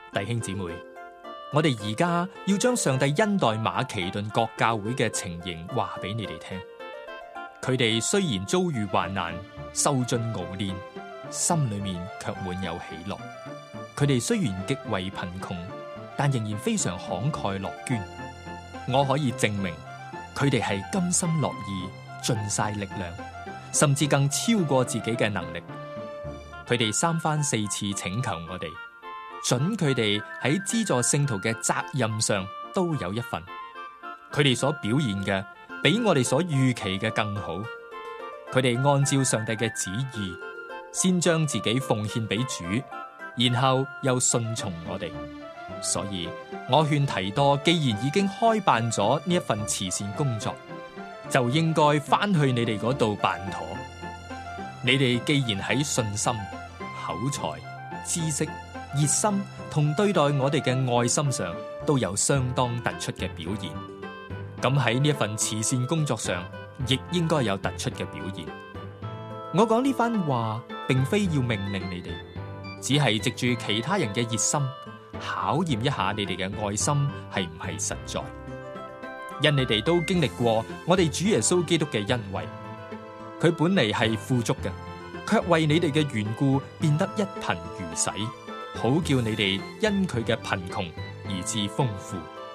弟兄姊妹，我哋而家要將上帝恩待馬其頓各教會嘅情形話俾你哋聽。佢哋雖然遭遇患難，受盡熬煉，心裏面卻滿有喜樂。佢哋雖然極為貧窮，但仍然非常慷慨樂捐。我可以證明，佢哋係甘心樂意，盡晒力量，甚至更超過自己嘅能力。佢哋3番4次請求我哋，准佢哋喺資助聖徒嘅責任上都有一份。佢哋所表現嘅比我哋所預期嘅更好。佢哋按照上帝嘅旨意，先將自己奉獻俾主，然後又順從我哋。所以我勸提多，既然已經開辦咗呢一份慈善工作，就應該翻去你哋嗰度辦妥。你哋既然喺信心、口才、知識、熱心同對待我哋嘅愛心上都有相當突出嘅表現，咁喺呢一份慈善工作上亦應該有突出嘅表現。我講呢番話並非要命令你哋，只係藉住其他人嘅熱心考驗一下你哋嘅愛心係唔係實在。因你哋都經歷過我哋主耶穌基督嘅恩惠，佢本嚟係富足嘅，卻為你哋嘅緣故變得一貧如洗，好叫你哋因佢嘅貧窮而致豐富。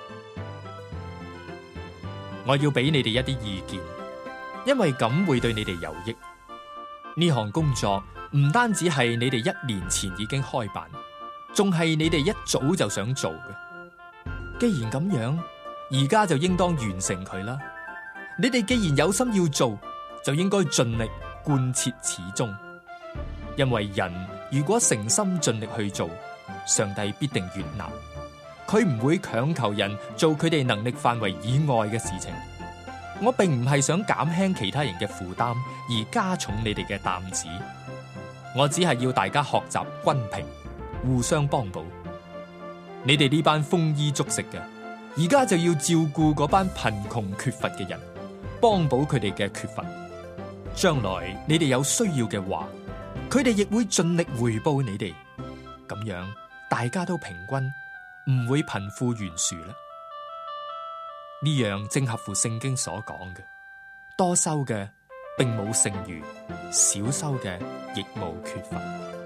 我要俾你哋一啲意見，因為咁會對你哋有益。呢項工作唔單止係你哋1年前已經開辦，仲係你哋一早就想做嘅。既然咁樣，而家就應當完成佢啦。你哋既然有心要做，就應該盡力貫徹始終。因為人如果誠心盡力去做，上帝必定悅納。佢唔會強求人做佢哋能力範圍以外嘅事情。我並唔係想減輕其他人嘅負擔，而加重你哋嘅擔子。我只係要大家學習均平，互相幫補。你哋呢班豐衣足食嘅，而家就要照顧嗰班貧窮缺乏嘅人，幫補佢哋嘅缺乏。將來你哋有需要嘅話，佢哋亦會盡力回報你哋。咁樣大家都平均，唔會貧富懸殊啦。呢樣正合乎聖經所講嘅，多收嘅並冇剩餘，少收嘅亦冇缺乏。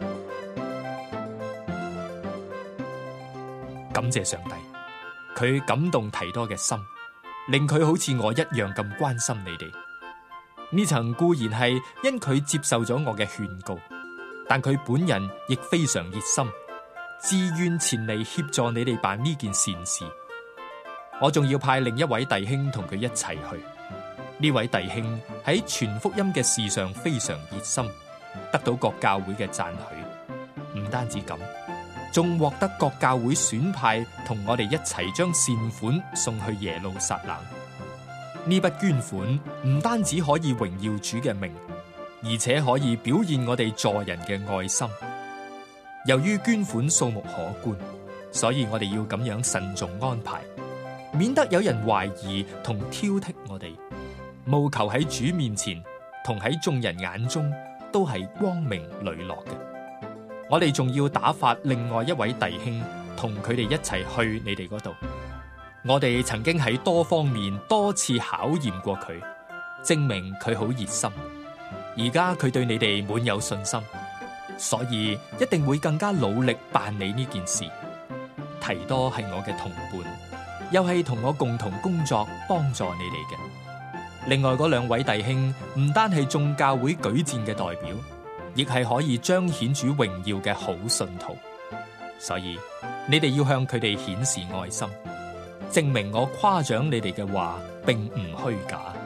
感謝上帝，佢感動提多嘅心，令佢好似我一樣咁關心你哋。呢層固然係因佢接受咗我嘅勸告，但佢本人亦非常熱心，自願前嚟協助你哋辦呢件善事。我仲要派另一位弟兄同佢一齊去。呢位弟兄喺傳福音嘅事上非常熱心，得到各教會嘅讚許。唔單止咁，仲獲得各教會選派同我哋一齊將善款送去耶路撒冷。呢筆捐款唔單止可以榮耀主嘅名，而且可以表現我哋助人嘅愛心。由於捐款數目可觀，所以我哋要咁樣慎重安排，免得有人懷疑同挑剔我哋。務求喺主面前同喺眾人眼中都係光明磊落嘅。我哋仲要打發另外一位弟兄同佢哋一齊去你哋嗰度。我哋曾經喺多方面多次考驗過佢，證明佢好熱心。而家佢對你哋滿有信心，所以一定會更加努力辦理呢件事。提多係我嘅同伴，又係同我共同工作幫助你哋嘅。另外嗰2位弟兄唔單係眾教會舉薦嘅代表，亦係可以彰顯主榮耀嘅好信徒。所以你哋要向佢哋顯示愛心，證明我誇獎你哋嘅話並唔虛假。